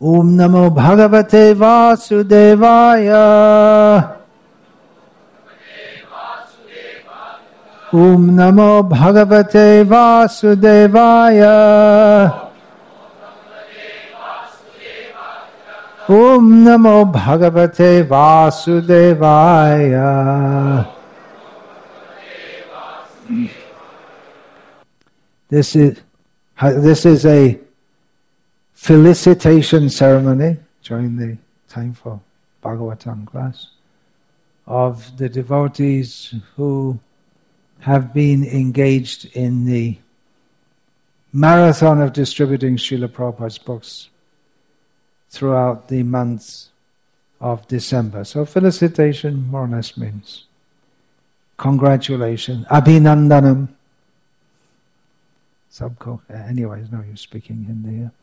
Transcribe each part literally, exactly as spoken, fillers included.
Om Namo Bhagavate Vasudevaya. Om Namo Bhagavate Vasudevaya. Om Namo Bhagavate Vasudevaya. This is this is a felicitation ceremony during the time for Bhagavatam class of the devotees who have been engaged in the marathon of distributing Srila Prabhupada's books throughout the months of December. So felicitation more or less means congratulations, abhinandanam. Sabko. Anyways, no use speaking Hindi here.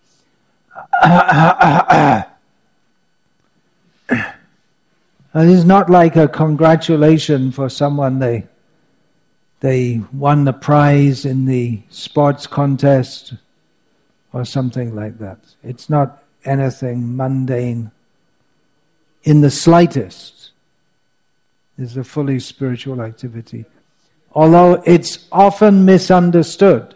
It is not like a congratulation for someone they they won the prize in the sports contest or something like that. It's not anything mundane in the slightest. It's a fully spiritual activity. Although it's often misunderstood.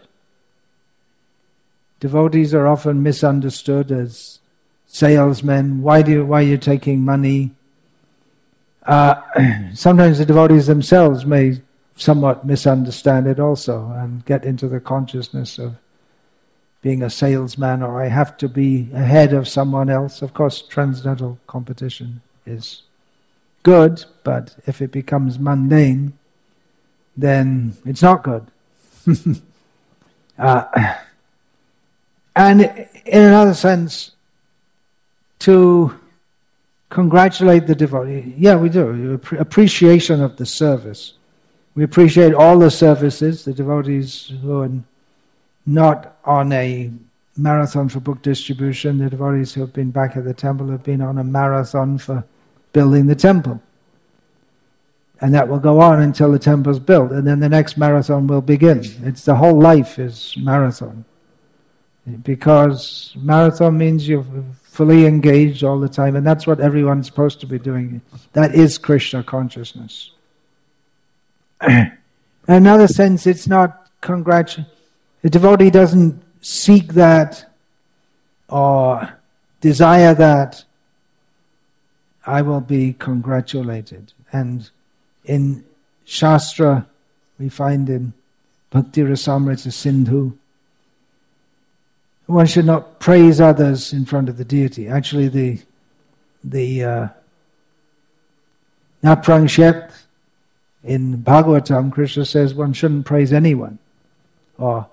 Devotees are often misunderstood as salesmen. Why do you, why are you taking money? Uh, sometimes the devotees themselves may somewhat misunderstand it also and get into the consciousness of being a salesman, or I have to be ahead of someone else. Of course, transcendental competition is good, but if it becomes mundane, then it's not good. uh, and in another sense, to congratulate the devotee, yeah, we do. Appreciation of the service. We appreciate all the services, the devotees who are not on a marathon for book distribution, the devotees who have been back at the temple have been on a marathon for building the temple. And that will go on until the temple's built, and then the next marathon will begin. It's the whole life is marathon. Because marathon means you're fully engaged all the time, and that's what everyone's supposed to be doing. That is Krishna consciousness. In another sense, it's not congratulation. The devotee doesn't seek that or desire that. I will be congratulated. And in Shastra, we find in Bhakti Rasamrita Sindhu, one should not praise others in front of the deity. Actually, the the uh, Naprangshet in Bhagavatam, Krishna says one shouldn't praise anyone, or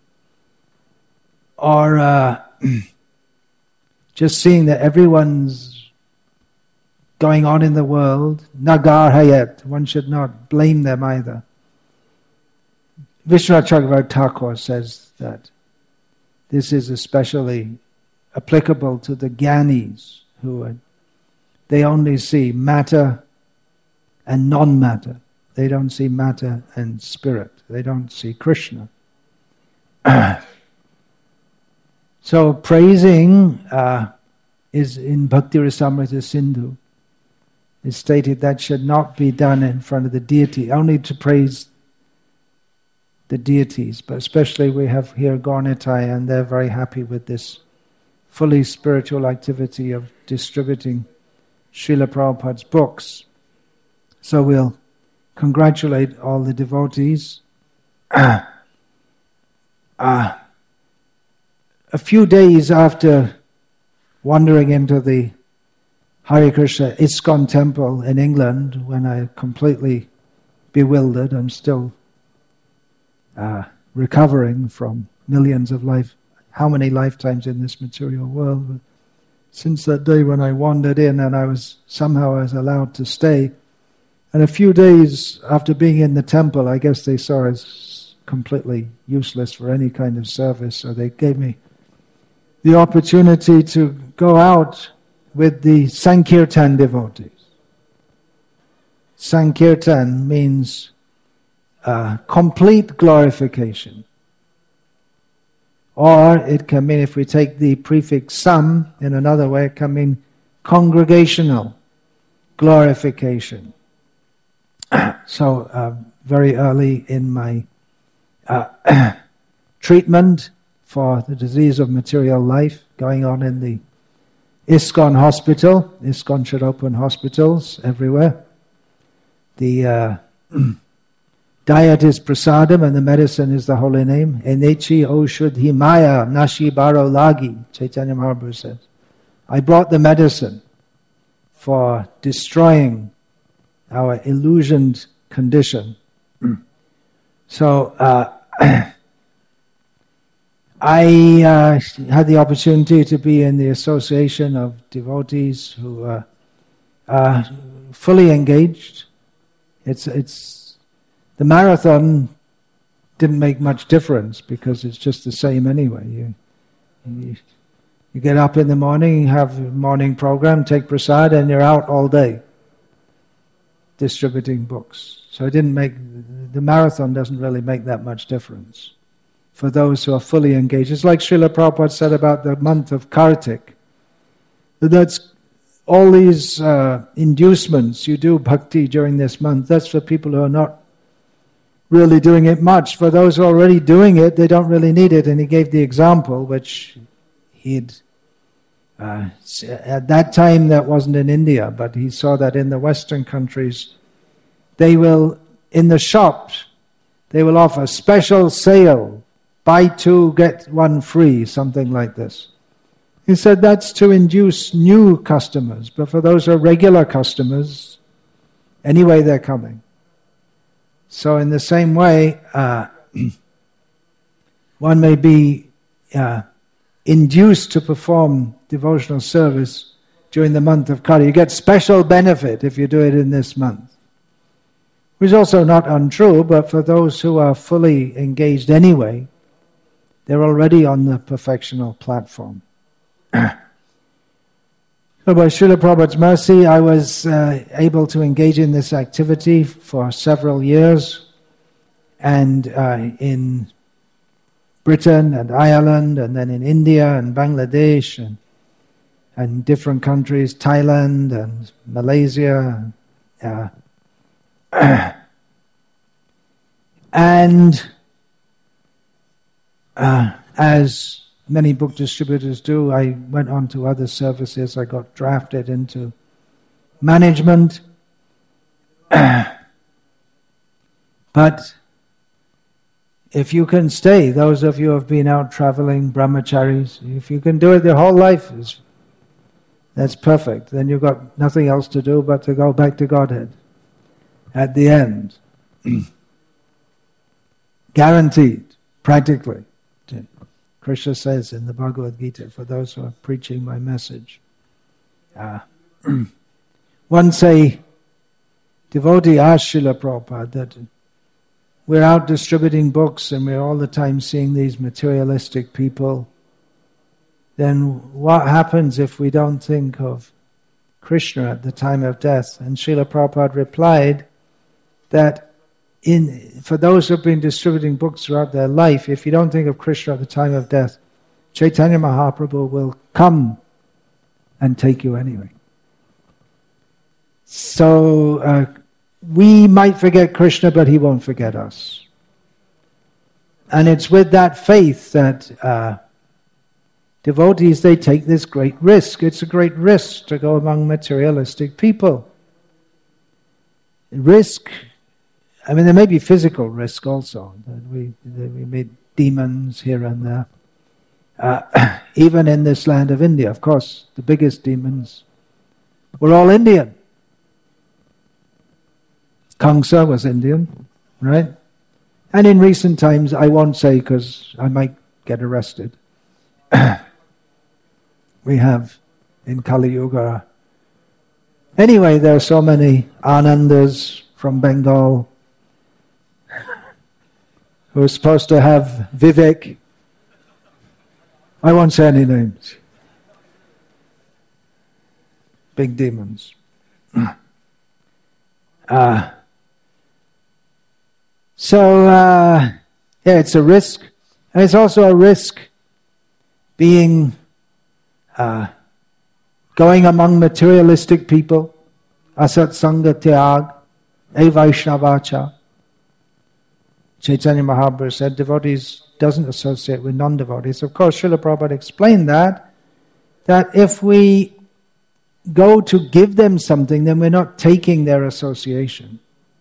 or uh, just seeing that everyone's going on in the world, nagar hayat, one should not blame them either. Vishwanath Chakravarti Thakur says that this is especially applicable to the Gyanis, who are, they only see matter and non-matter. They don't see matter and spirit. They don't see Krishna. So praising uh, is in Bhakti Rasamrita Sindhu. It's stated that should not be done in front of the deity, only to praise the deities. But especially we have here Gaurnitai, and they're very happy with this fully spiritual activity of distributing Srila Prabhupada's books. So we'll congratulate all the devotees. uh, a few days after wandering into the Hare Krishna ISKCON temple in England, when I completely bewildered, I'm still uh, recovering from millions of life, how many lifetimes in this material world. But since that day when I wandered in and I was somehow I was allowed to stay, and a few days after being in the temple, I guess they saw as completely useless for any kind of service, so they gave me the opportunity to go out with the Sankirtan devotees. Sankirtan means uh, complete glorification. Or it can mean, if we take the prefix sam in another way, it can mean congregational glorification. So uh, very early in my uh, treatment for the disease of material life, going on in the ISKCON hospital. ISKCON should open hospitals everywhere. The uh, diet is prasadam and the medicine is the holy name. Enechi oshudhi maya nashi baro lagi, Chaitanya Mahaprabhu says. I brought the medicine for destroying our illusioned condition. So uh, I uh, had the opportunity to be in the association of devotees who are uh, fully engaged. It's it's the marathon didn't make much difference because it's just the same anyway. You you, you get up in the morning, have a morning program, take prasad, and you're out all day distributing books. So it didn't make the marathon doesn't really make that much difference for those who are fully engaged. It's like Srila Prabhupada said about the month of Kartik. That's all these uh, inducements you do bhakti during this month. That's for people who are not really doing it much. For those who are already doing it, they don't really need it. And he gave the example, which he'd uh, at that time that wasn't in India, but he saw that in the Western countries, they will in the shops they will offer special sale. Buy two, get one free, something like this. He said that's to induce new customers, but for those who are regular customers, anyway they're coming. So in the same way, uh, one may be uh, induced to perform devotional service during the month of Kali. You get special benefit if you do it in this month. Which is also not untrue, but for those who are fully engaged anyway, they're already on the perfectional platform. So by Srila Prabhupada's mercy, I was uh, able to engage in this activity for several years, and uh, in Britain and Ireland, and then in India and Bangladesh, and, and different countries, Thailand and Malaysia. Uh, and Uh, as many book distributors do, I went on to other services. I got drafted into management. But if you can stay, those of you who have been out traveling, brahmacharis, if you can do it their whole life, that's perfect. Then you've got nothing else to do but to go back to Godhead at the end. Guaranteed, practically. Krishna says in the Bhagavad Gita, for those who are preaching my message, uh, once a devotee asked Srila Prabhupada that we're out distributing books and we're all the time seeing these materialistic people, then what happens if we don't think of Krishna at the time of death? And Srila Prabhupada replied that In, for those who have been distributing books throughout their life, if you don't think of Krishna at the time of death, Chaitanya Mahaprabhu will come and take you anyway. So uh, we might forget Krishna, but he won't forget us. And it's with that faith that uh, devotees, they take this great risk. It's a great risk to go among materialistic people. Risk, I mean, there may be physical risk also. We, we meet demons here and there. Uh, even in this land of India, of course, the biggest demons were all Indian. Kamsa was Indian, right? And in recent times, I won't say because I might get arrested. We have in Kali Yuga. Anyway, there are so many Anandas from Bengal who are supposed to have Vivek. I won't say any names. Big demons. uh, so, uh, yeah, it's a risk. And it's also a risk being, uh, going among materialistic people, asat sangha tyag, e vaishnavacha. Chaitanya Mahaprabhu said devotees doesn't associate with non-devotees. Of course, Srila Prabhupada explained that, that if we go to give them something, then we're not taking their association.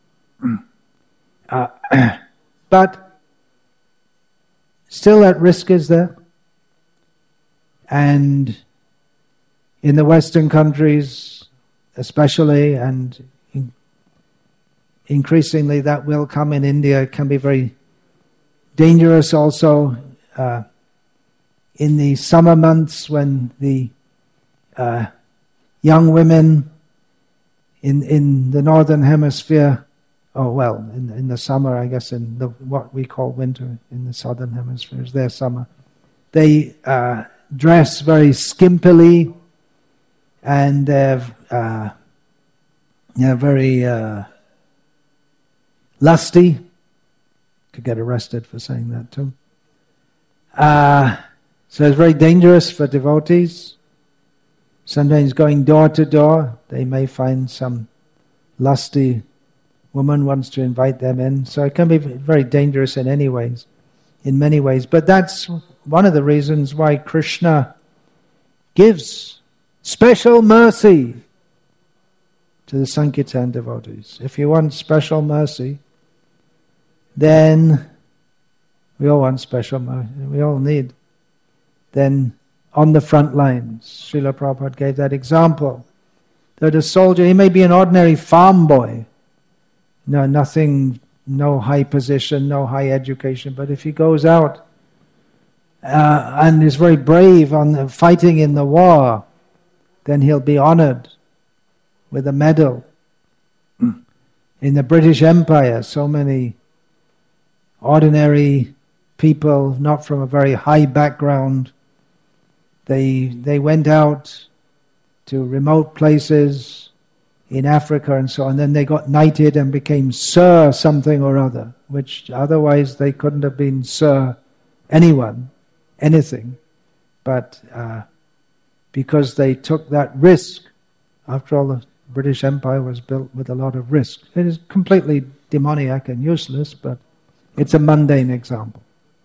Uh, but still that risk is there. And in the Western countries especially, and in, increasingly that will come in India, it can be very dangerous also uh, in the summer months when the uh, young women in in the northern hemisphere, oh well, in in the summer, I guess in the what we call winter in the southern hemisphere is their summer, they uh, dress very skimpily and they're uh, yeah, very uh, lusty. Could get arrested for saying that too. Uh, so it's very dangerous for devotees. Sometimes going door to door, they may find some lusty woman wants to invite them in. So it can be very dangerous in any ways, in many ways. But that's one of the reasons why Krishna gives special mercy to the Sankirtan devotees. If you want special mercy, then we all want special mercy. We all need. Then on the front lines, Srila Prabhupada gave that example. That a soldier, he may be an ordinary farm boy, no, nothing, no high position, no high education, but if he goes out uh, and is very brave on the, fighting in the war, then he'll be honored with a medal. In the British Empire, so many ordinary people, not from a very high background, they they went out to remote places in Africa and so on, and then they got knighted and became Sir something or other, which otherwise they couldn't have been Sir anyone, anything. But uh, because they took that risk, after all, the British Empire was built with a lot of risk. It is completely demoniac and useless, but it's a mundane example.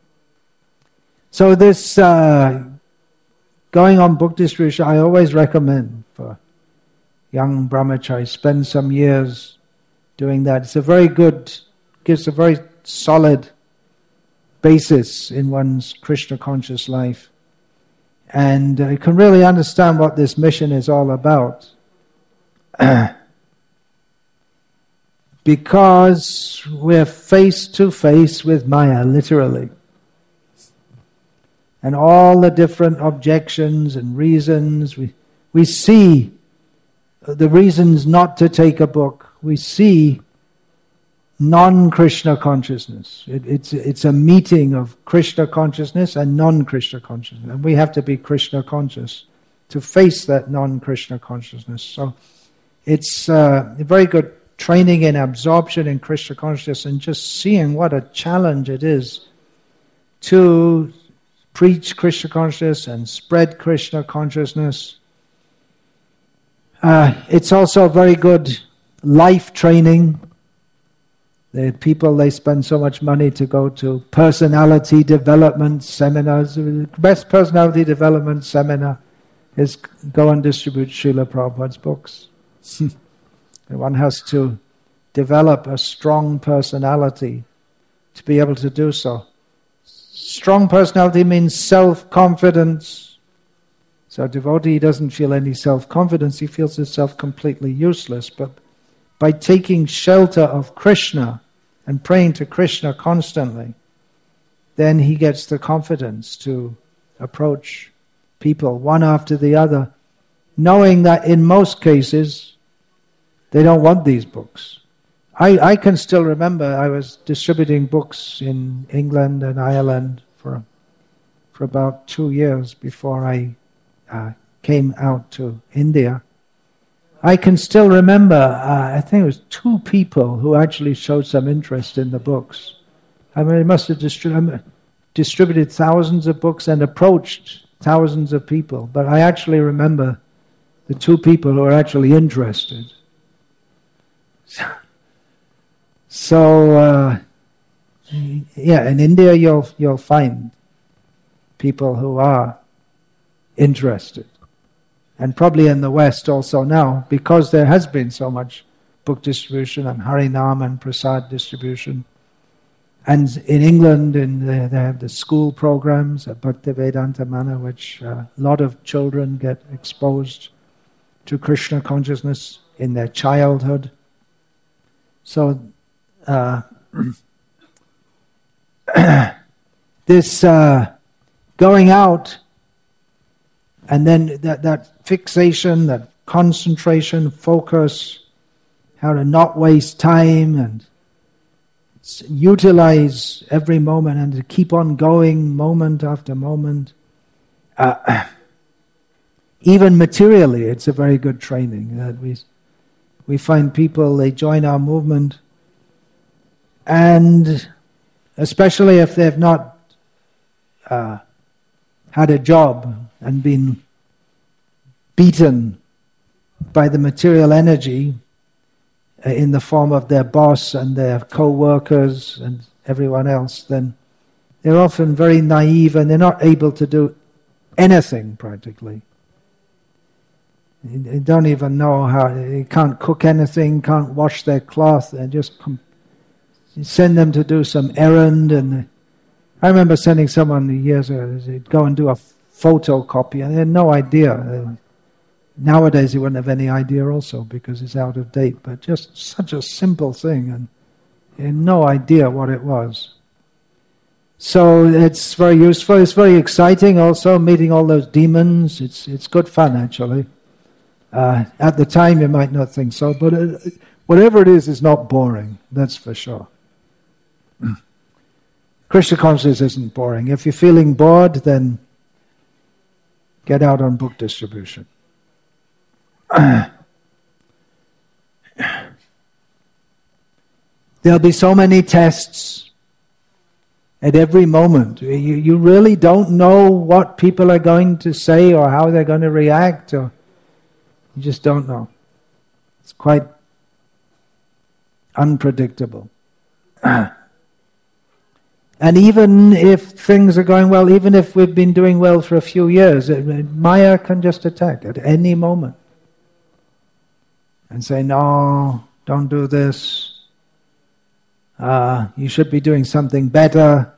So this uh, going on book distribution, I always recommend for young brahmacharis, spend some years doing that. It's a very good, gives a very solid basis in one's Krishna conscious life. And uh, you can really understand what this mission is all about. Because we're face to face with Maya, literally. And all the different objections and reasons, we, we see the reasons not to take a book. We see non-Krishna consciousness. It, it's, it's a meeting of Krishna consciousness and non-Krishna consciousness. And we have to be Krishna conscious to face that non-Krishna consciousness. So it's uh, a very good training in absorption in Krishna consciousness and just seeing what a challenge it is to preach Krishna consciousness and spread Krishna consciousness. Uh, it's also very good life training. The people, they spend so much money to go to personality development seminars. The best personality development seminar is go and distribute Srila Prabhupada's books. One has to develop a strong personality to be able to do so. Strong personality means self-confidence. So a devotee doesn't feel any self-confidence, he feels himself completely useless. But by taking shelter of Krishna and praying to Krishna constantly, then he gets the confidence to approach people one after the other, knowing that in most cases they don't want these books. I, I can still remember I was distributing books in England and Ireland for for about two years before I uh, came out to India. I can still remember, uh, I think it was two people who actually showed some interest in the books. I mean, I must have distribu- distributed thousands of books and approached thousands of people, but I actually remember the two people who are actually interested. So, uh, yeah, in India you'll you'll find people who are interested, and probably in the West also now, because there has been so much book distribution and Harinam and Prasad distribution. And in England, in the, they have the school programs at Bhaktivedanta Mana, which uh, a lot of children get exposed to Krishna consciousness in their childhood. So, uh, this uh, going out, and then that, that fixation, that concentration, focus, how to not waste time and utilize every moment and to keep on going moment after moment. Uh, even materially, it's a very good training. Uh, we, we find people, they join our movement, and especially if they've not uh, had a job and been beaten by the material energy in the form of their boss and their co-workers and everyone else, then they're often very naive and they're not able to do anything practically. They don't even know how, they can't cook anything, can't wash their cloth, and just com- send them to do some errand. And I remember sending someone years ago, they'd go and do a photocopy, and they had no idea. Nowadays, he wouldn't have any idea also because it's out of date, but just such a simple thing, and he had no idea what it was. So it's very useful. It's very exciting also, meeting all those demons. It's it's good fun, actually. Uh, at the time, you might not think so, but it, whatever it is, it's not boring, that's for sure. Krishna consciousness isn't boring. If you're feeling bored, then get out on book distribution. There'll be so many tests at every moment. You, you really don't know what people are going to say or how they're going to react, or you just don't know. It's quite unpredictable. And even if things are going well, even if we've been doing well for a few years, Maya can just attack at any moment and say, no, don't do this. Uh, you should be doing something better.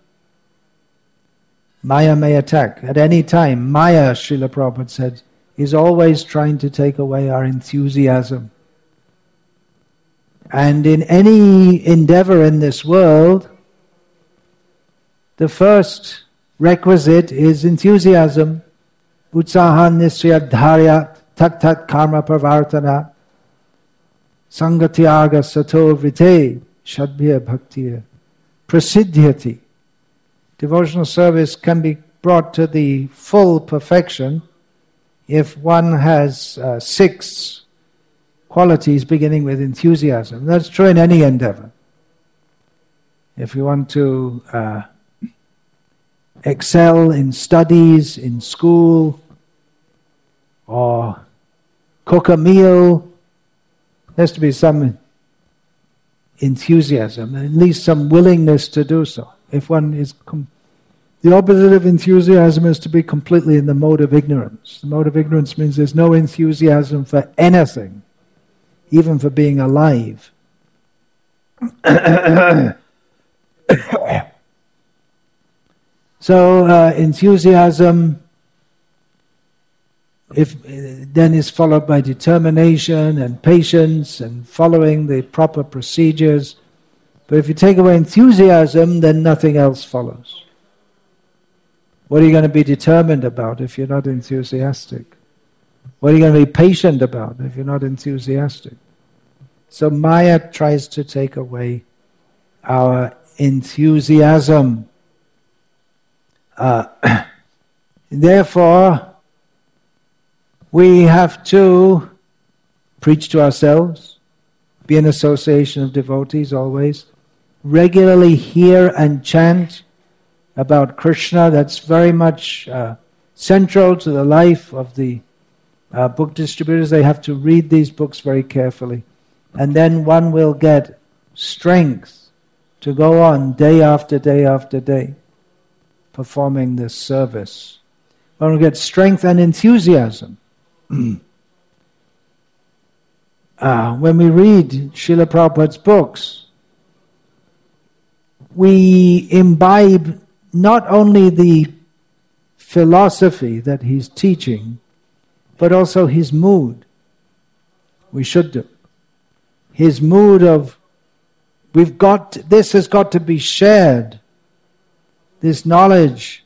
Maya may attack at any time. Maya, Srila Prabhupada said, is always trying to take away our enthusiasm. And in any endeavor in this world, the first requisite is enthusiasm. Utsahan nisya dharyat tat tat karma pravartana sangatyaga sato vrite shadbhya bhaktiya prasiddhyati. Devotional service can be brought to the full perfection if one has uh, six qualities beginning with enthusiasm. That's true in any endeavor. If you want to uh, excel in studies, in school, or cook a meal, there has to be some enthusiasm, at least some willingness to do so. If one is com- the opposite of enthusiasm is to be completely in the mode of ignorance. The mode of ignorance means there's no enthusiasm for anything, even for being alive. So uh, enthusiasm, if then is followed by determination and patience and following the proper procedures. But if you take away enthusiasm, then nothing else follows. What are you going to be determined about if you're not enthusiastic? What are you going to be patient about if you're not enthusiastic? So Maya tries to take away our enthusiasm. Uh, therefore, we have to preach to ourselves, be in association of devotees always, regularly hear and chant about Krishna. That's very much uh, central to the life of the uh, book distributors. They have to read these books very carefully. And then one will get strength to go on day after day after day, performing this service. One will get strength and enthusiasm. uh, when we read Srila Prabhupada's books, we imbibe not only the philosophy that he's teaching, but also his mood. We should do. His mood of, we've got, this has got to be shared. This knowledge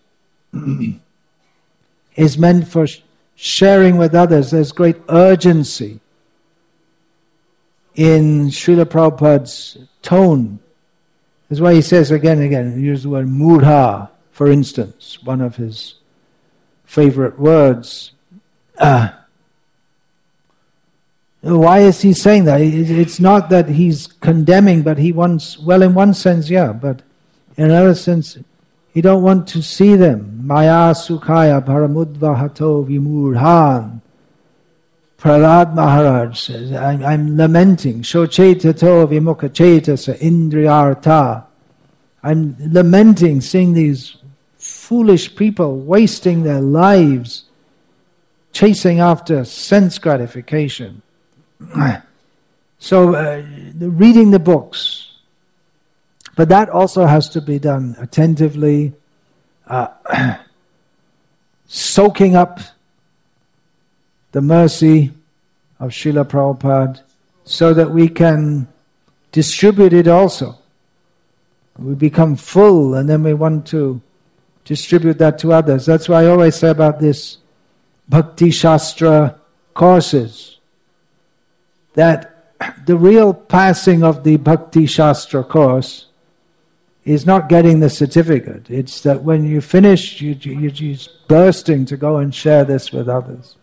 is meant for sharing with others. There's great urgency in Srila Prabhupada's tone. That's why he says again and again, he uses the word mudha, for instance, one of his favorite words. Uh, why is he saying that? It's not that he's condemning, but he wants, well, in one sense, yeah, but in another sense, he don't want to see them. Maya sukhaya paramudvahato vimurhan. Prahlad Maharaj says, I'm, I'm lamenting. Shochetato vimukachetasa indriyartha. I'm lamenting seeing these foolish people wasting their lives chasing after sense gratification. So, uh, reading the books. But that also has to be done attentively, uh, soaking up the mercy of Srila Prabhupada so that we can distribute it also. We become full and then we want to distribute that to others. That's why I always say about this Bhakti Shastra courses, that the real passing of the Bhakti Shastra course is not getting the certificate. It's that when you finish, you, you, you're just bursting to go and share this with others.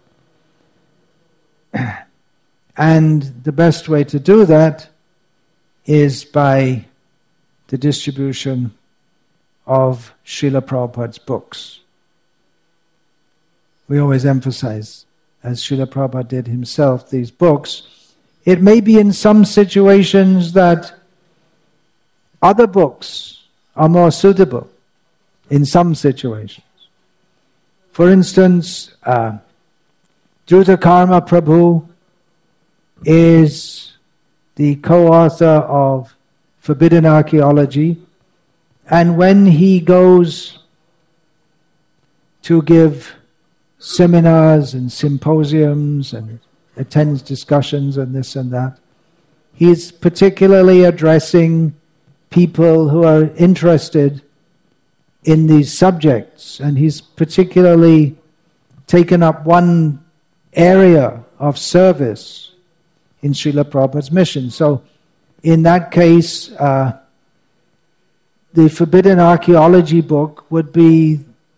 And the best way to do that is by the distribution of Srila Prabhupada's books. We always emphasize, as Srila Prabhupada did himself, these books. It may be in some situations that other books are more suitable in some situations. For instance, uh, Druta Karma Prabhu is the co-author of Forbidden Archaeology, and when he goes to give seminars and symposiums and attends discussions and this and that, he's particularly addressing people who are interested in these subjects, and he's particularly taken up one area of service in Srila Prabhupada's mission. So in that case, uh, the Forbidden Archaeology book would be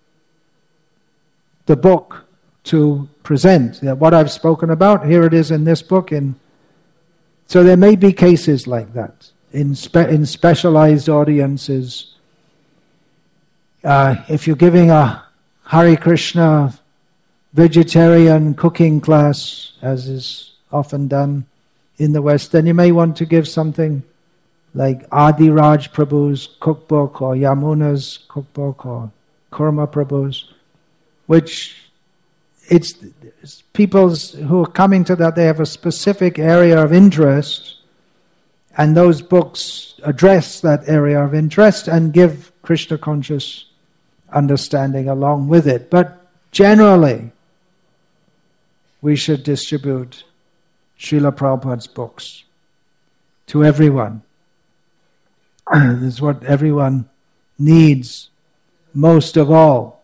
the book to present. What I've spoken about, here it is in this book. In, so there may be cases like that in, spe- in specialized audiences. Uh, if you're giving a Hare Krishna vegetarian cooking class, as is often done in the West, then you may want to give something like Adi Raj Prabhu's cookbook or Yamuna's cookbook or Kurma Prabhu's, which it's, it's people who are coming to that, they have a specific area of interest, and those books address that area of interest and give Krishna conscious understanding along with it. But generally, we should distribute Srila Prabhupada's books to everyone. This is what everyone needs most of all.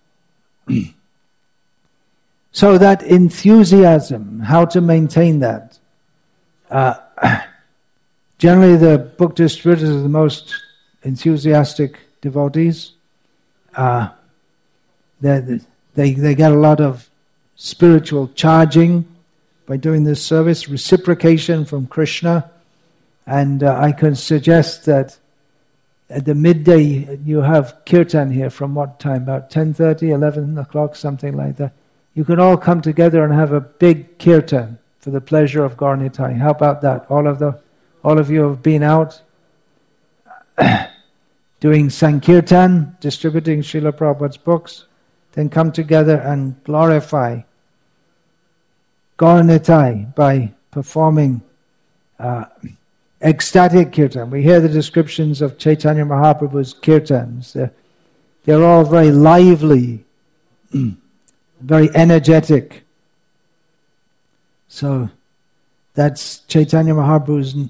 So that enthusiasm, how to maintain that. Uh, generally the book distributors are the most enthusiastic devotees. Uh, they, they, they get a lot of spiritual charging by doing this service, reciprocation from Krishna. And uh, I can suggest that at the midday you have kirtan here from what time? About ten thirty, eleven o'clock, something like that. You can all come together and have a big kirtan for the pleasure of Gaur Nitai. How about that? All of the, all of you have been out doing Sankirtan, distributing Srila Prabhupada's books, then come together and glorify Gaur Nitai by performing uh, ecstatic kirtan. We hear the descriptions of Chaitanya Mahaprabhu's kirtans. They're, they're all very lively, very energetic. So that's Chaitanya Mahaprabhu's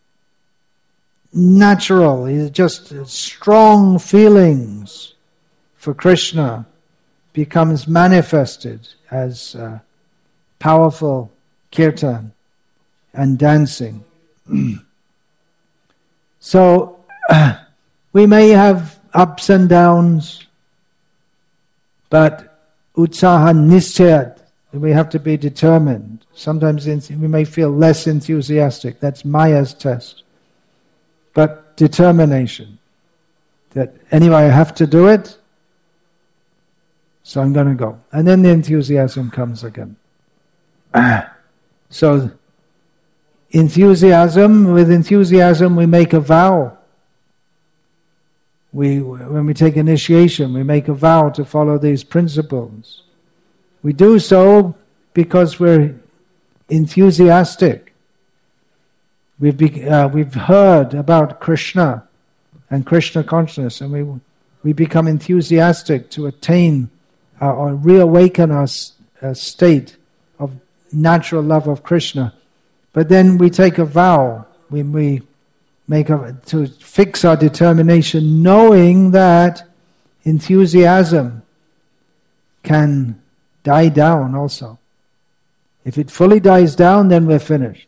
natural, he's just strong feelings for Krishna becomes manifested as uh, powerful kirtan and dancing. So uh, we may have ups and downs, but utsaha nischayat, we have to be determined. Sometimes we may feel less enthusiastic. That's Maya's test. But determination. That anyway, I have to do it, so I'm going to go. And then the enthusiasm comes again. So, enthusiasm, with enthusiasm we make a vow. We, when we take initiation, we make a vow to follow these principles. We do so because we're enthusiastic. We've be, uh, we've heard about Krishna and Krishna consciousness, and we we become enthusiastic to attain uh, or reawaken our uh, state of natural love of Krishna. But then we take a vow. We we make a to fix our determination, knowing that enthusiasm can die down also. If it fully dies down, then we're finished.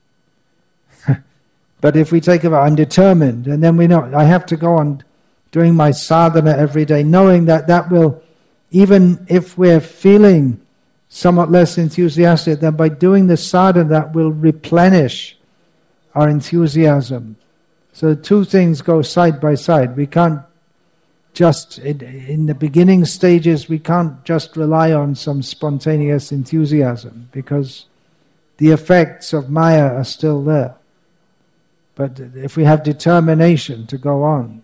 But if we take a vow, I'm determined, and then we know, I have to go on doing my sadhana every day, knowing that that will, even if we're feeling somewhat less enthusiastic, then by doing the sadhana, that will replenish our enthusiasm. So the two things go side by side. We can't just, in the beginning stages, we can't just rely on some spontaneous enthusiasm, because the effects of Maya are still there. But if we have determination to go on,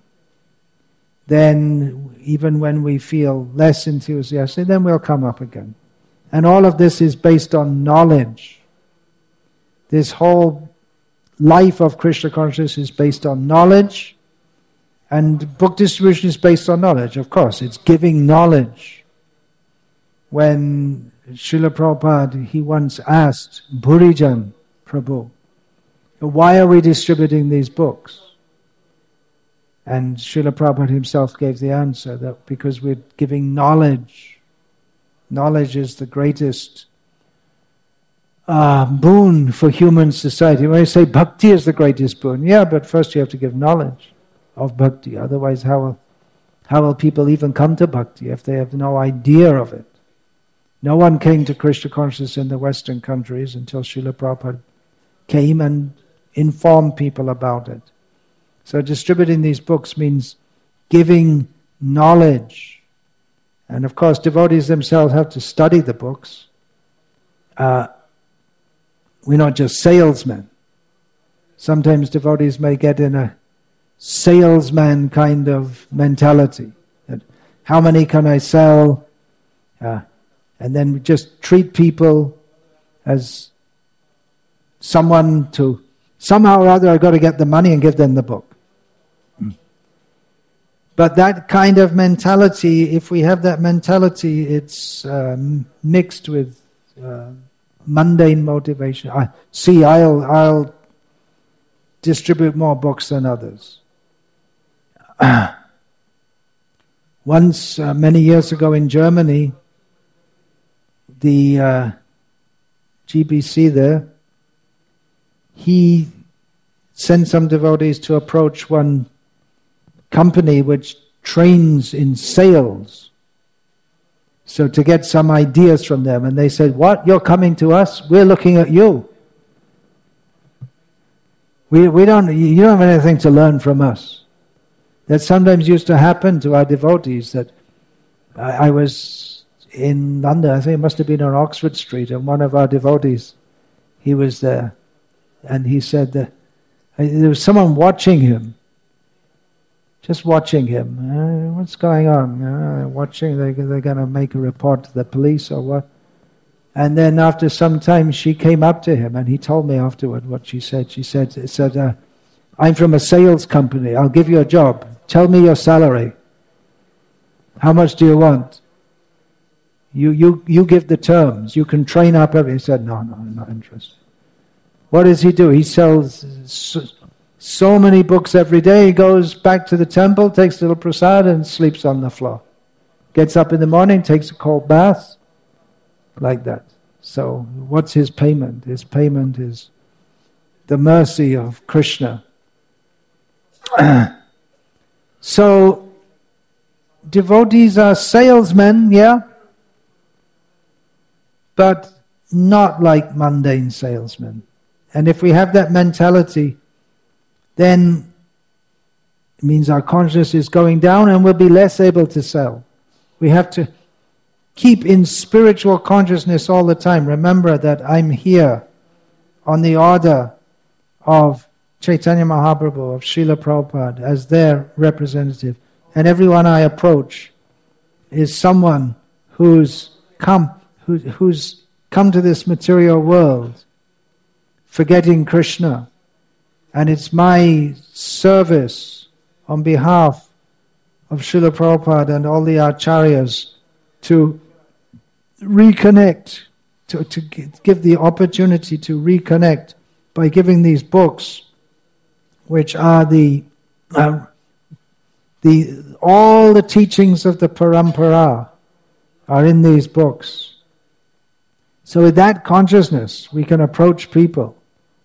then even when we feel less enthusiastic, then we'll come up again. And all of this is based on knowledge. This whole life of Krishna consciousness is based on knowledge, and book distribution is based on knowledge. Of course, it's giving knowledge. When Srila Prabhupada, he once asked Bhurijan Prabhu, why are we distributing these books? And Srila Prabhupada himself gave the answer, that because we're giving knowledge. Knowledge is the greatest uh, boon for human society. When I say bhakti is the greatest boon, yeah, but first you have to give knowledge of bhakti. Otherwise, how will, how will people even come to bhakti if they have no idea of it? No one came to Krishna consciousness in the Western countries until Srila Prabhupada came and informed people about it. So distributing these books means giving knowledge. And of course, devotees themselves have to study the books. Uh, we're not just salesmen. Sometimes devotees may get in a salesman kind of mentality. That how many can I sell? Uh, and then we just treat people as someone to, somehow or other I've got to get the money and give them the book. Mm. But that kind of mentality, if we have that mentality, it's um, mixed with uh, mundane motivation. I, see, I'll, I'll distribute more books than others. Once, uh, many years ago in Germany, the uh, G B C there, he sent some devotees to approach one company which trains in sales. So to get some ideas from them. And they said, what? You're coming to us? We're looking at you. We we don't, you don't have anything to learn from us. That sometimes used to happen to our devotees. That I, I was in London, I think it must have been on Oxford Street, and one of our devotees, he was there, and he said that there was someone watching him, just watching him. Uh, what's going on? Uh, watching, they, they're going to make a report to the police or what? And then after some time, she came up to him, and he told me afterward what she said. She said, said uh, I'm from a sales company. I'll give you a job. Tell me your salary. How much do you want? You you you give the terms. You can train up everything. He said, no, no, I'm not interested. What does he do? He sells so, so many books every day. He goes back to the temple, takes a little prasad, and sleeps on the floor. Gets up in the morning, takes a cold bath, like that. So what's his payment? His payment is the mercy of Krishna. So devotees are salesmen, yeah, but not like mundane salesmen. And if we have that mentality, then it means our consciousness is going down and we'll be less able to sell. We have to keep in spiritual consciousness all the time. Remember that I'm here on the order of Chaitanya Mahaprabhu, of Srila Prabhupada, as their representative. And everyone I approach is someone who's come, who, who's come to this material world forgetting Krishna. And it's my service on behalf of Srila Prabhupada and all the acharyas to reconnect, to, to give the opportunity to reconnect by giving these books, which are the uh, the all the teachings of the Parampara are in these books. So with that consciousness, we can approach people.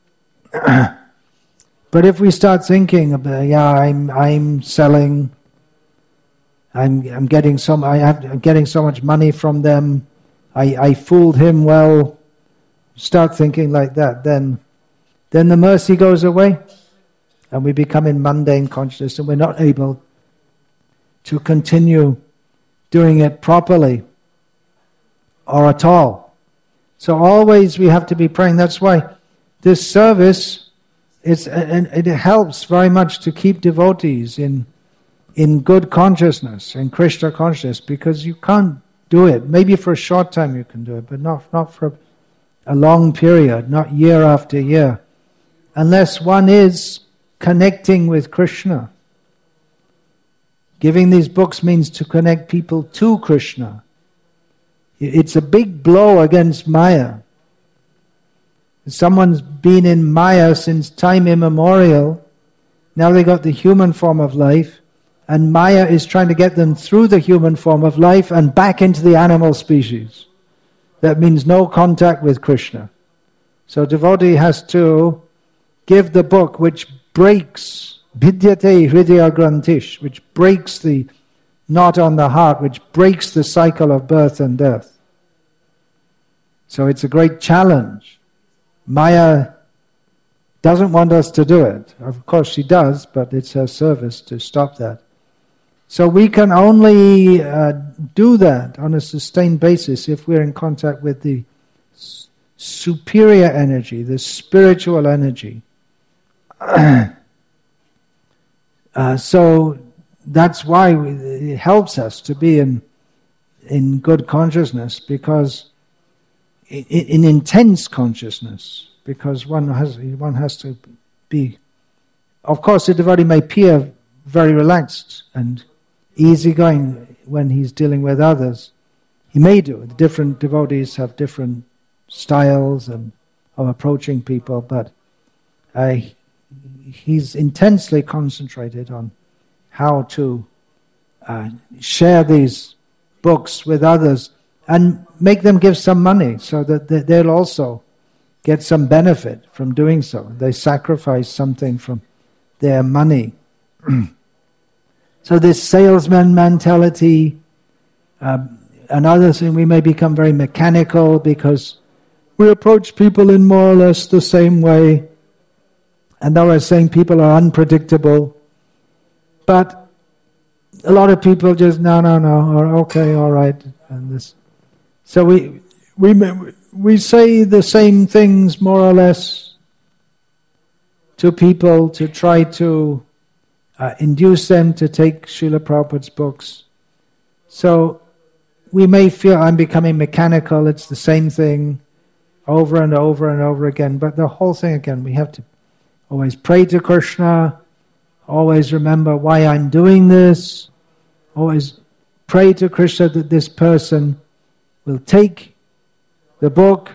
But if we start thinking about, yeah, I'm I'm selling, I'm I'm getting some, I have, I'm getting so much money from them, I I fooled him well. Start thinking like that, then then the mercy goes away, and we become in mundane consciousness, and we're not able to continue doing it properly or at all. So always we have to be praying. That's why this service, it's, and it helps very much to keep devotees in in good consciousness, in Krishna consciousness, because you can't do it. Maybe for a short time you can do it, but not, not for a long period, not year after year, unless one is connecting with Krishna. Giving these books means to connect people to Krishna. It's a big blow against Maya. Someone's been in Maya since time immemorial. Now they got the human form of life, and Maya is trying to get them through the human form of life and back into the animal species. That means no contact with Krishna. So devotee has to give the book which breaks, Vidyate Hridaya Grantish, which breaks the knot on the heart, which breaks the cycle of birth and death. So it's a great challenge. Maya doesn't want us to do it. Of course she does, but it's her service to stop that. So we can only uh, do that on a sustained basis if we're in contact with the s- superior energy, the spiritual energy. uh, so that's why we, it helps us to be in in good consciousness, because in, in intense consciousness, because one has one has to be. Of course, the devotee may appear very relaxed and easygoing when he's dealing with others. He may do. The different devotees have different styles and of approaching people, but uh, he's intensely concentrated on how to uh, share these books with others and make them give some money so that they'll also get some benefit from doing so. They sacrifice something from their money. So this salesman mentality, um, another thing, we may become very mechanical because we approach people in more or less the same way. And now we're saying people are unpredictable. But a lot of people just, no, no, no, or okay, all right. And this. So we, we, we say the same things more or less to people to try to uh, induce them to take Srila Prabhupada's books. So we may feel I'm becoming mechanical, it's the same thing over and over and over again, but the whole thing again, we have to always pray to Krishna, always remember why I'm doing this, always pray to Krishna that this person will take the book.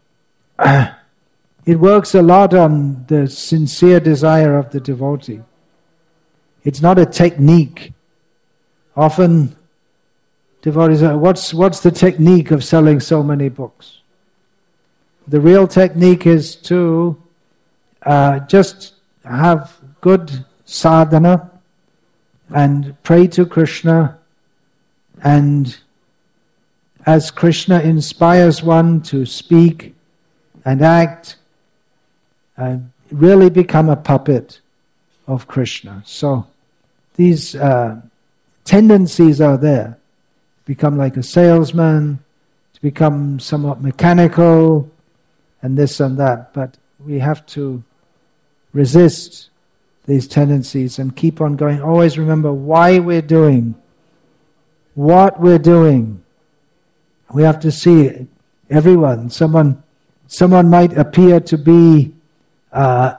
It works a lot on the sincere desire of the devotee. It's not a technique. Often devotees say, what's, what's the technique of selling so many books? The real technique is to uh, just have good sadhana and pray to Krishna, and as Krishna inspires one to speak and act, uh, really become a puppet of Krishna. So these uh, tendencies are there. Become like a salesman, to become somewhat mechanical, and this and that. But we have to resist these tendencies and keep on going. Always remember why we're doing what we're doing. We have to see everyone. Someone, someone might appear to be uh,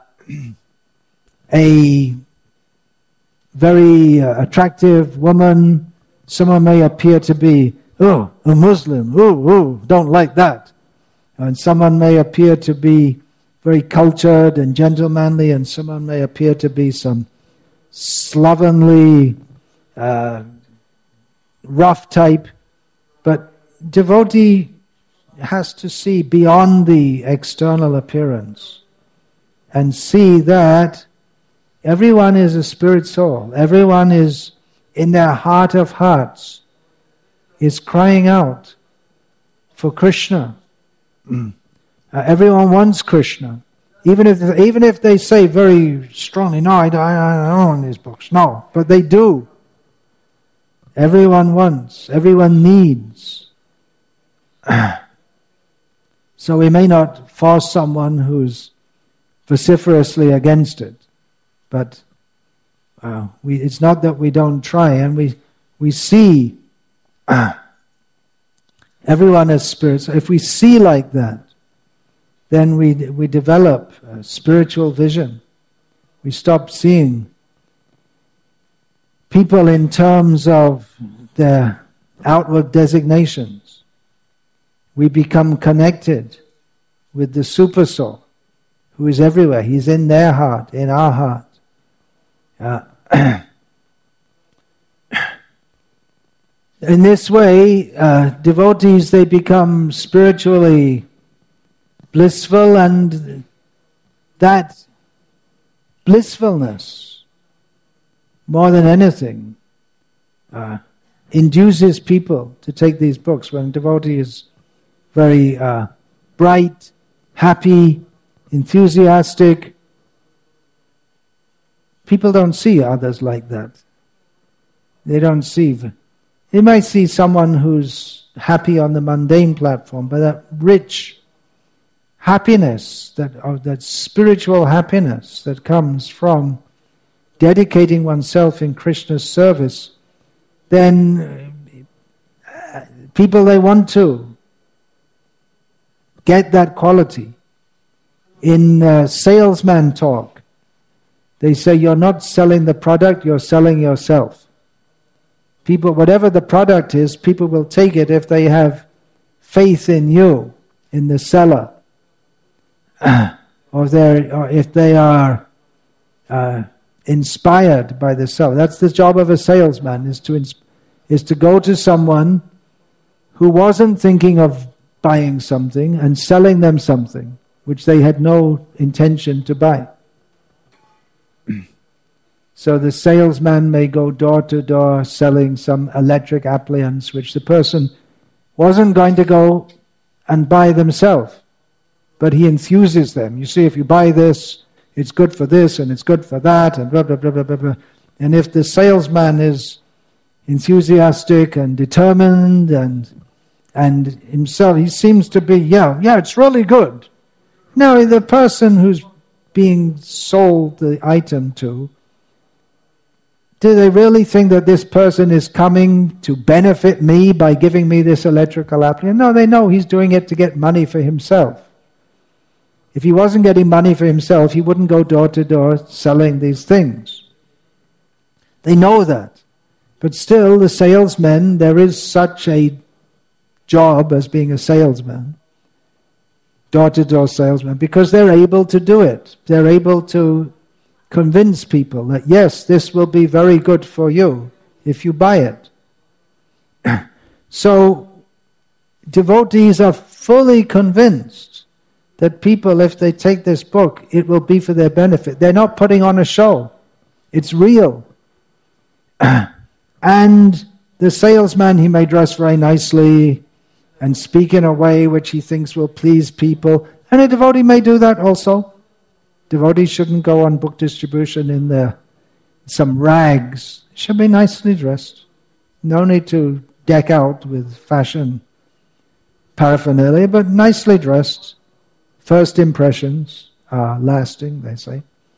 a very uh, attractive woman. Someone may appear to be, oh, a Muslim, oh, oh, don't like that. And someone may appear to be very cultured and gentlemanly, and someone may appear to be some slovenly, uh, rough type. But devotee has to see beyond the external appearance and see that everyone is a spirit soul. Everyone is, in their heart of hearts, is crying out for Krishna. Uh, everyone wants Krishna. Even if even if they say very strongly, no, I don't, I don't want these books. No, but they do. Everyone wants, everyone needs. So we may not force someone who's vociferously against it, but uh, we, it's not that we don't try, and we we see uh, everyone as spirits. If we see like that, then we we develop a spiritual vision. We stop seeing people in terms of their outward designations. We become connected with the Super Soul, who is everywhere. He's in their heart, in our heart. Uh, in this way, uh, devotees, they become spiritually blissful, and that blissfulness, more than anything, uh, induces people to take these books. When a devotee is very uh, bright, happy, enthusiastic, people don't see others like that. They don't see. They might see someone who's happy on the mundane platform, but that rich happiness, that or that spiritual happiness that comes from dedicating oneself in Krishna's service, then uh, people, they want to get that quality. In uh, salesman talk, they say you're not selling the product, you're selling yourself. People, whatever the product is, people will take it if they have faith in you, in the seller. or, or if they are uh, inspired by the seller. That's the job of a salesman, is to ins- is to go to someone who wasn't thinking of buying something and selling them something which they had no intention to buy. So the salesman may go door to door selling some electric appliance which the person wasn't going to go and buy themselves, but he enthuses them. You see, if you buy this, it's good for this and it's good for that, and blah, blah, blah, blah, blah, blah. And if the salesman is enthusiastic and determined, and and himself, he seems to be, yeah, yeah, it's really good. Now, the person who's being sold the item to, do they really think that this person is coming to benefit me by giving me this electrical appliance? No, they know he's doing it to get money for himself. If he wasn't getting money for himself, he wouldn't go door to door selling these things. They know that. But still, the salesmen, there is such a job as being a salesman, door-to-door salesman, because they're able to do it. They're able to convince people that, yes, this will be very good for you if you buy it. So, devotees are fully convinced that people, if they take this book, it will be for their benefit. They're not putting on a show. It's real. And the salesman, he may dress very nicely and speak in a way which he thinks will please people. And a devotee may do that also. Devotees shouldn't go on book distribution in their some rags. They should be nicely dressed. No need to deck out with fashion paraphernalia, but nicely dressed. First impressions are lasting, they say.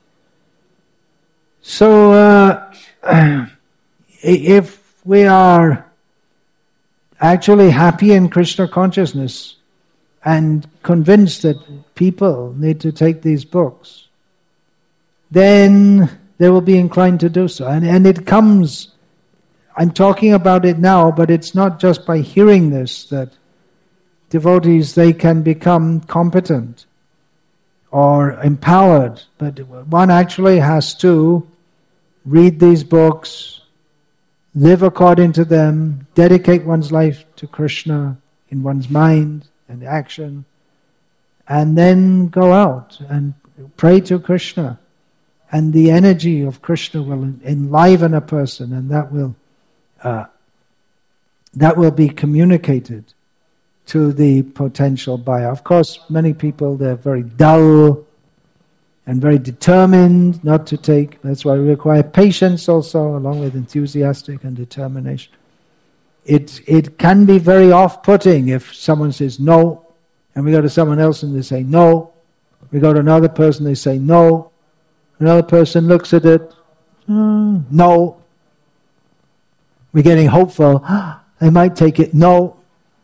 So, uh, if we are actually happy in Krishna consciousness and convinced that people need to take these books, then they will be inclined to do so. And, and it comes, I'm talking about it now, but it's not just by hearing this that devotees, they can become competent or empowered. But one actually has to read these books, live according to them, dedicate one's life to Krishna in one's mind and action, and then go out and pray to Krishna. And the energy of Krishna will enliven a person, and that will uh, that will be communicated to the potential buyer. Of course, many people, they're very dull and very determined not to take. That's why we require patience also, along with enthusiastic and determination. It, it can be very off-putting if someone says no, and we go to someone else and they say no. We go to another person, they say no. Another person looks at it, mm, no. We're getting hopeful, they might take it, no.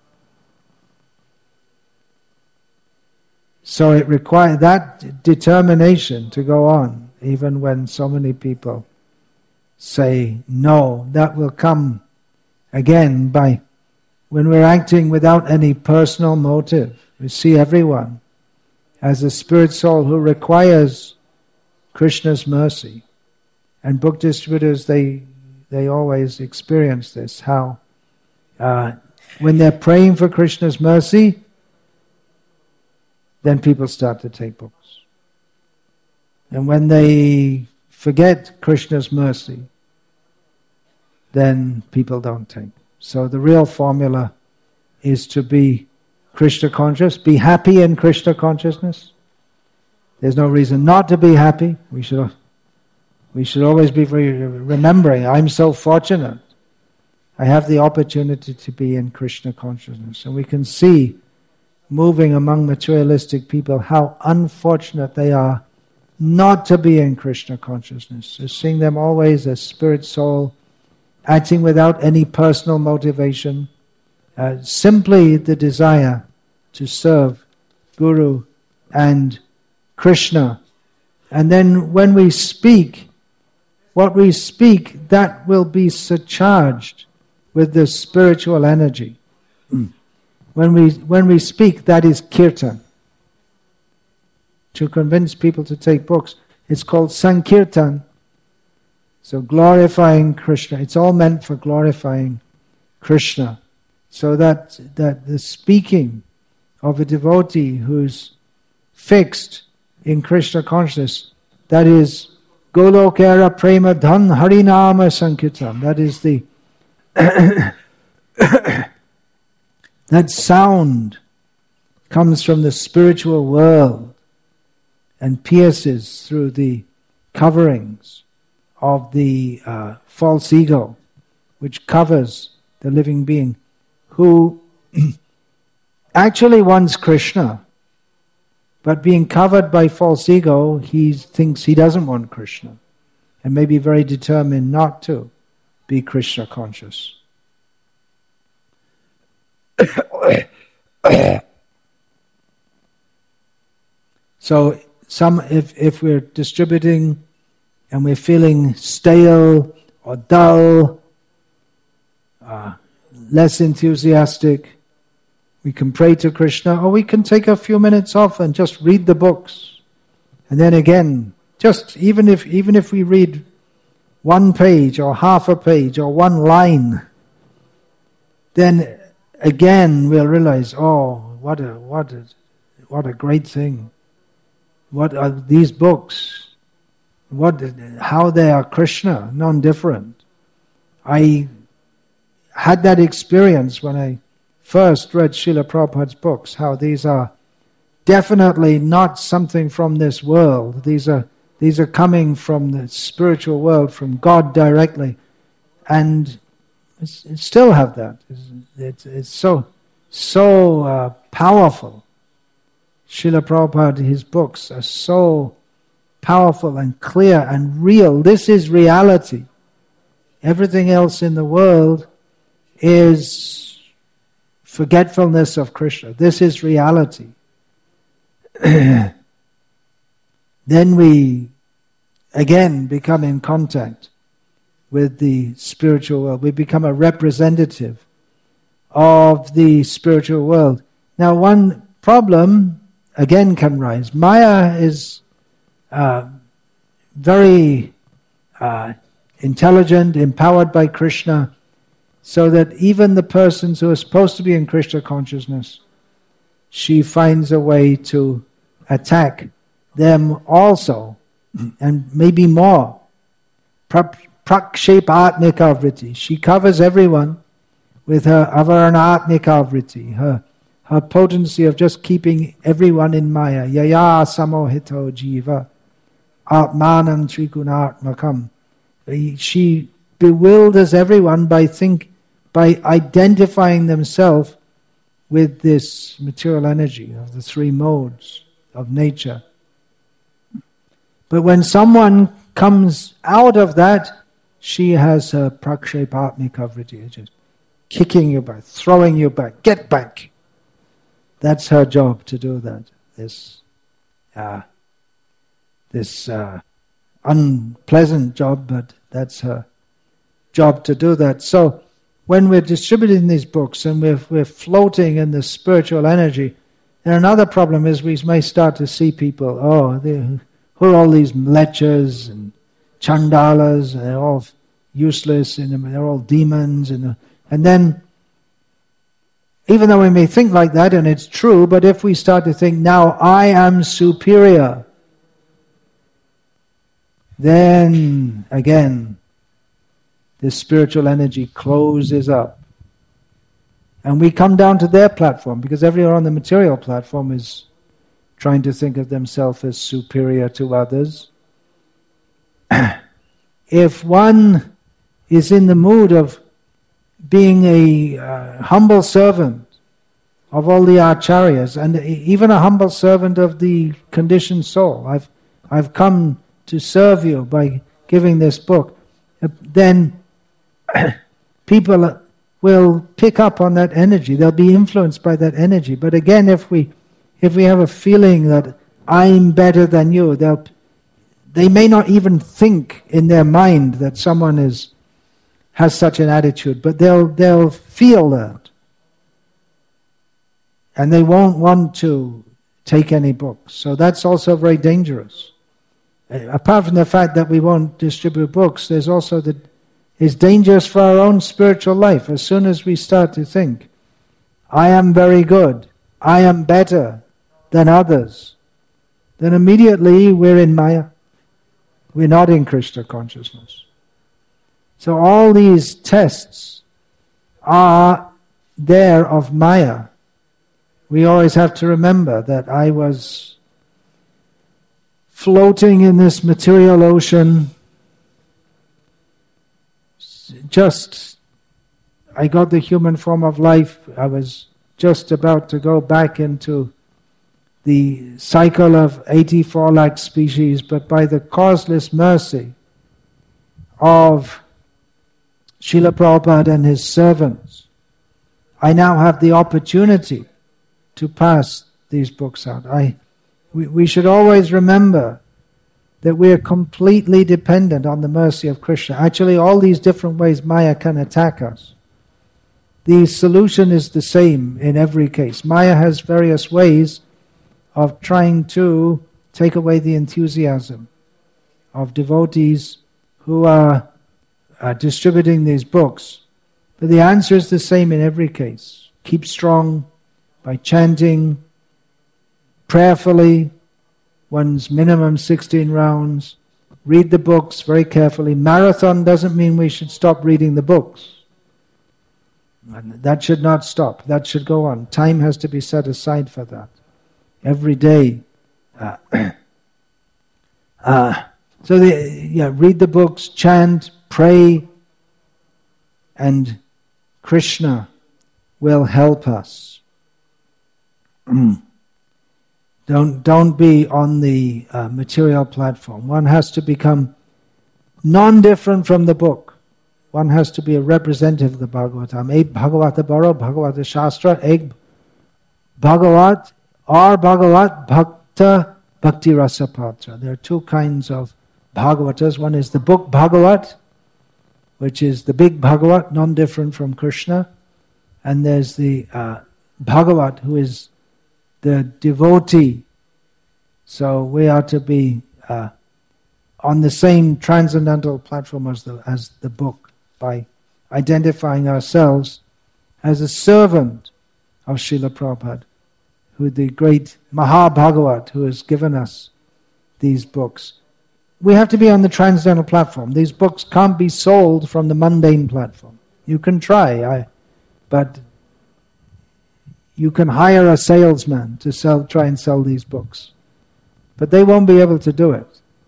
So it requires that determination to go on, even when so many people say no. That will come again by when we're acting without any personal motive. We see everyone as a spirit soul who requires Krishna's mercy. And book distributors, they they always experience this, how uh, when they're praying for Krishna's mercy, then people start to take books. And when they forget Krishna's mercy, then people don't take. So the real formula is to be Krishna conscious, be happy in Krishna consciousness. There's no reason not to be happy. We should we should always be remembering, I'm so fortunate. I have the opportunity to be in Krishna consciousness. And we can see, moving among materialistic people, how unfortunate they are not to be in Krishna consciousness. So seeing them always as spirit soul, acting without any personal motivation, uh, simply the desire to serve Guru and Krishna. And then when we speak, what we speak, that will be surcharged with the spiritual energy. When we when we speak, that is kirtan. To convince people to take books, it's called Sankirtan. So glorifying Krishna. It's all meant for glorifying Krishna. So that that the speaking of a devotee who's fixed in Krishna consciousness, that is Golokera Prema Dhan Harinama Sankirtan. That is the that sound comes from the spiritual world and pierces through the coverings of the uh, false ego, which covers the living being, who actually wants Krishna, but being covered by false ego, he thinks he doesn't want Krishna, and may be very determined not to be Krishna conscious. So some, if, if we're distributing and we're feeling stale or dull, uh, less enthusiastic, we can pray to Krishna, or we can take a few minutes off and just read the books. And then again, just even if even if we read one page or half a page or one line, then again we'll realize, oh, what a what a what a great thing. What are these books? What how they are Krishna, non-different. I had that experience when I first read Srila Prabhupada's books, how these are definitely not something from this world. These are these are coming from the spiritual world, from God directly, and it's, it still have that. It's, it's, it's so so uh, powerful. Srila Prabhupada, his books are so powerful and clear and real. This is reality. Everything else in the world is forgetfulness of Krishna. This is reality. Then we again become in contact with the spiritual world. We become a representative of the spiritual world. Now, one problem again can rise. Maya is uh, very uh, intelligent, empowered by Krishna, so that even the persons who are supposed to be in Krishna consciousness, she finds a way to attack them also, and maybe more. Prakshepatmika vritti. She covers everyone with her avaranatmika vritti, her, her potency of just keeping everyone in Maya. Yaya samohito jiva atmanam trigunatmakam. She bewilders everyone by think by identifying themselves with this material energy of the three modes of nature. But when someone comes out of that, she has her prakshepatmika vritti, just kicking you back, throwing you back, get back. That's her job, to do that. This, uh, this uh, unpleasant job, but that's her job to do that. So when we're distributing these books and we're, we're floating in the spiritual energy, and another problem is we may start to see people, oh, they, who are all these mlechas and chandalas, and they're all useless, and they're all demons, and, and then, even though we may think like that, and it's true, but if we start to think, now I am superior, then again, this spiritual energy closes up. And we come down to their platform, because everyone on the material platform is trying to think of themselves as superior to others. If one is in the mood of being a uh, humble servant of all the acharyas, and even a humble servant of the conditioned soul, I've, I've come to serve you by giving this book, then people will pick up on that energy. They'll be influenced by that energy. But again, if we if we have a feeling that I'm better than you, they'll they may not even think in their mind that someone is has such an attitude, but they'll they'll feel that, and they won't want to take any books. So that's also very dangerous. Apart from the fact that we won't distribute books, there's also the it's dangerous for our own spiritual life. As soon as we start to think, I am very good, I am better than others, then immediately we're in Maya. We're not in Krishna consciousness. So all these tests are there of Maya. We always have to remember that I was floating in this material ocean, just I got the human form of life, I was just about to go back into the cycle of eighty-four lakh species, but by the causeless mercy of Srila Prabhupada and his servants, I now have the opportunity to pass these books out. I, we, we should always remember that we are completely dependent on the mercy of Krishna. Actually, all these different ways Maya can attack us, the solution is the same in every case. Maya has various ways of trying to take away the enthusiasm of devotees who are uh, distributing these books. But the answer is the same in every case. Keep strong by chanting prayerfully, one's minimum sixteen rounds. Read the books very carefully. Marathon doesn't mean we should stop reading the books. And that should not stop. That should go on. Time has to be set aside for that. Every day. Uh, uh, so the, yeah, read the books, chant, pray, and Krishna will help us. Don't, don't be on the uh, material platform. One has to become non-different from the book. One has to be a representative of the Bhagavatam. Ek Bhagavata Baro, Bhagavata Shastra, Ek Bhagavat, or Bhagavat Bhakta Bhakti Rasa Patra. There are two kinds of Bhagavatas. One is the book Bhagavat, which is the big Bhagavat, non-different from Krishna. And there's the uh, Bhagavat, who is the devotee. So we are to be uh, on the same transcendental platform as the, as the book, by identifying ourselves as a servant of Srila Prabhupada, who the great Mahabhagavat, who has given us these books. We have to be on the transcendental platform. These books can't be sold from the mundane platform. You can try, I, but you can hire a salesman to sell, try and sell these books. But they won't be able to do it.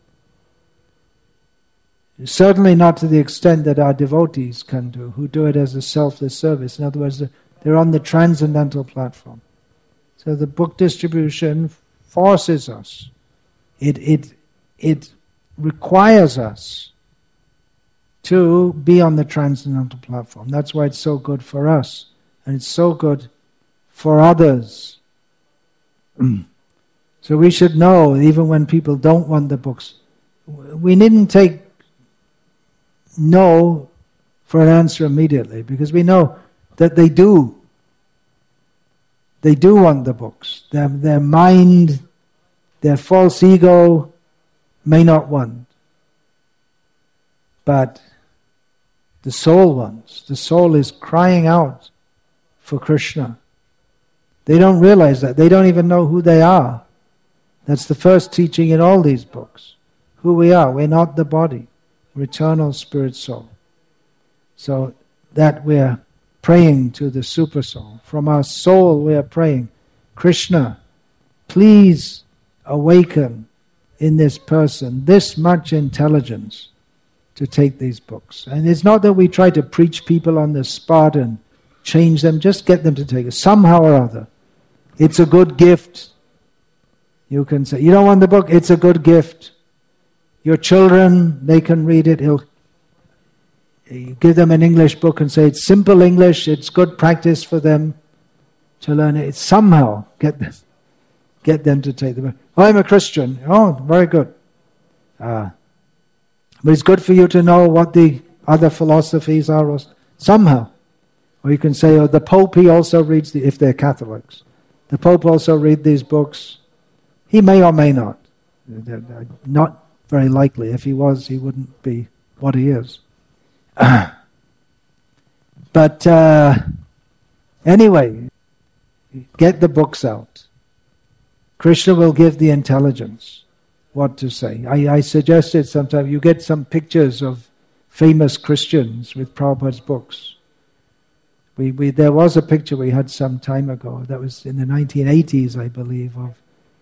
Certainly not to the extent that our devotees can do, who do it as a selfless service. In other words, they're on the transcendental platform. So the book distribution forces us. It, it, it requires us to be on the transcendental platform. That's why it's so good for us. And it's so good for others. So we should know, even when people don't want the books, we needn't take no for an answer immediately, because we know that they do. They do want the books. Their, their mind, their false ego may not want. But the soul wants. The soul is crying out for Krishna. They don't realize that. They don't even know who they are. That's the first teaching in all these books. Who we are. We're not the body. We're eternal spirit soul. So that we're praying to the super soul. From our soul we are praying, Krishna, please awaken in this person this much intelligence to take these books. And it's not that we try to preach people on the spot and change them, just get them to take it somehow or other. It's a good gift. You can say, you don't want the book? It's a good gift. Your children, they can read it. He'll you give them an English book and say, it's simple English, it's good practice for them to learn it. It's somehow get them, get them to take the book. Oh, I'm a Christian. Oh, very good. Uh, but it's good for you to know what the other philosophies are somehow. Or you can say, oh, the Pope, he also reads, the, if they're Catholics, the Pope also read these books. He may or may not. Not very likely. If he was, he wouldn't be what he is. But uh, anyway, get the books out. Krishna will give the intelligence what to say. I, I suggested sometimes you get some pictures of famous Christians with Prabhupada's books. We, we, there was a picture we had some time ago, that was in the nineteen eighties, I believe, of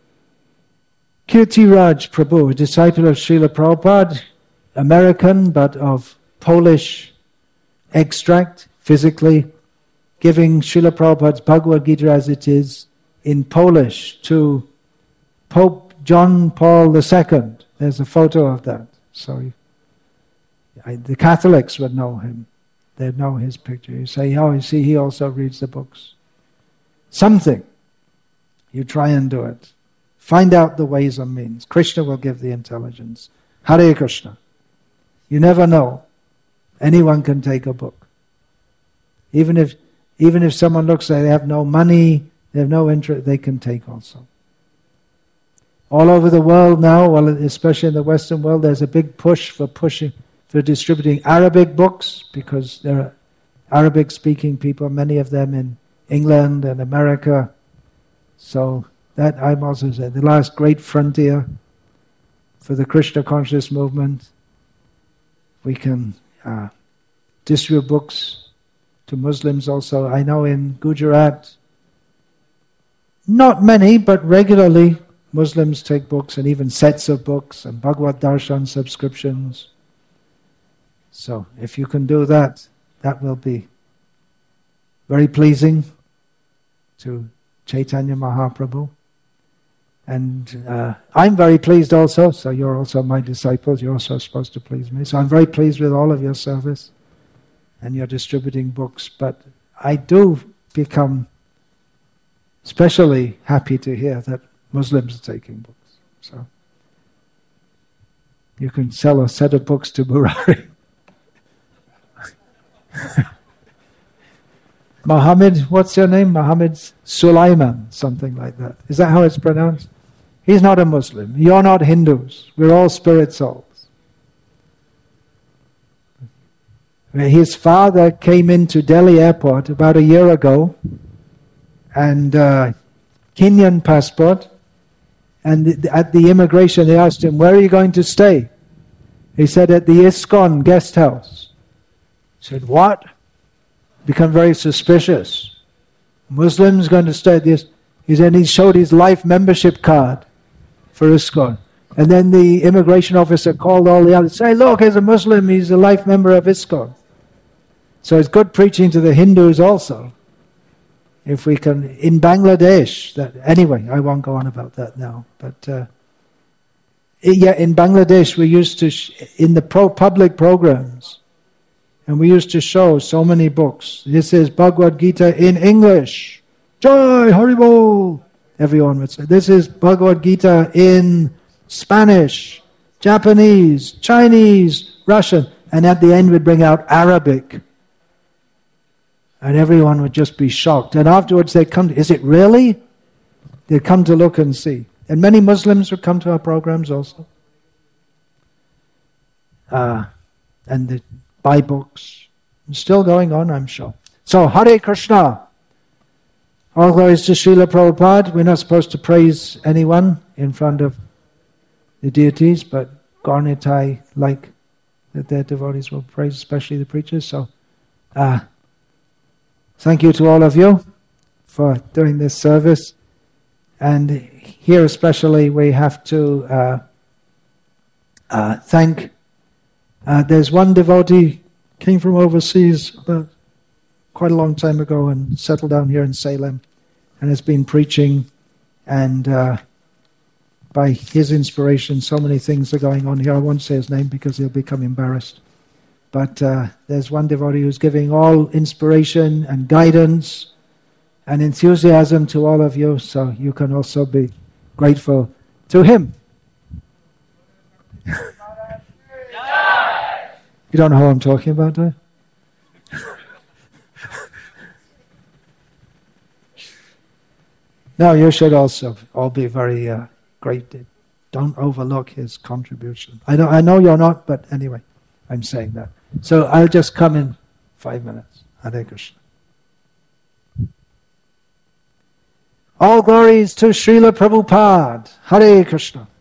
Kirtiraj Prabhu, a disciple of Srila Prabhupada, American, but of Polish extract, physically, giving Srila Prabhupada's Bhagavad Gita as it is in Polish to Pope John Paul the Second. There's a photo of that. So I, the Catholics would know him. They'd know his picture. You say, oh, you see, he also reads the books. Something. You try and do it. Find out the ways and means. Krishna will give the intelligence. Hare Krishna. You never know. Anyone can take a book. Even if even if someone looks like they have no money, they have no interest, they can take also. All over the world now, well, especially in the Western world, there's a big push for pushing for distributing Arabic books, because there are Arabic-speaking people, many of them in England and America. So that I'm also saying, the last great frontier for the Krishna conscious movement. We can uh, distribute books to Muslims also. I know in Gujarat, not many, but regularly Muslims take books and even sets of books and Bhagavad Darshan subscriptions. So if you can do that, that will be very pleasing to Chaitanya Mahaprabhu. And uh, I'm very pleased also, so you're also my disciples, you're also supposed to please me. So I'm very pleased with all of your service and you're distributing books. But I do become especially happy to hear that Muslims are taking books. So you can sell a set of books to Murari. Muhammad, what's your name? Muhammad Sulaiman, something like that. Is that how it's pronounced? He's not a Muslim. You're not Hindus. We're all spirit souls. His father came into Delhi airport about a year ago, and uh, Kenyan passport, and at the immigration they asked him, where are you going to stay? He said, at the ISKCON guest house. He said, what? Become very suspicious. Muslims going to stay at this. He said, he showed his life membership card for ISKCON. And then the immigration officer called all the others, say, look, he's a Muslim, he's a life member of ISKCON. So it's good preaching to the Hindus also. If we can, in Bangladesh, that, anyway, I won't go on about that now. But uh, yeah, in Bangladesh we used to, sh- in the pro public programs, and we used to show so many books. This is Bhagavad Gita in English. Jai Haribol! Everyone would say. This is Bhagavad Gita in Spanish, Japanese, Chinese, Russian. And at the end we'd bring out Arabic. And everyone would just be shocked. And afterwards they'd come to, is it really? They'd come to look and see. And many Muslims would come to our programs also. Uh, and the buy books. It's still going on, I'm sure. So, Hare Krishna. All glories to Srila Prabhupada. We're not supposed to praise anyone in front of the deities, but Gaurnitai like that their devotees will praise, especially the preachers. So, uh, thank you to all of you for doing this service. And here especially we have to uh, uh, thank Uh, there's one devotee came from overseas about quite a long time ago and settled down here in Salem and has been preaching, and uh, by his inspiration so many things are going on here. I won't say his name because he'll become embarrassed. But uh, there's one devotee who's giving all inspiration and guidance and enthusiasm to all of you, so you can also be grateful to him. You don't know who I'm talking about, do you? No, you should also all be very uh, grateful. Don't overlook his contribution. I know, I know you're not, but anyway, I'm saying that. So I'll just come in five minutes. Hare Krishna. All glories to Srila Prabhupada. Hare Krishna.